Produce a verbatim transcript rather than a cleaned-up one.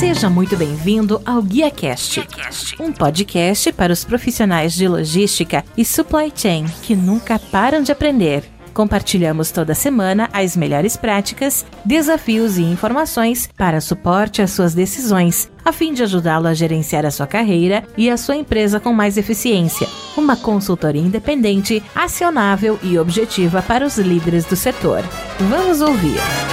Seja muito bem-vindo ao GuiaCast, um podcast para os profissionais de logística e supply chain que nunca param de aprender. Compartilhamos toda semana as melhores práticas, desafios e informações para suporte às suas decisões, a fim de ajudá-lo a gerenciar a sua carreira e a sua empresa com mais eficiência. Uma consultoria independente, acionável e objetiva para os líderes do setor. Vamos ouvir!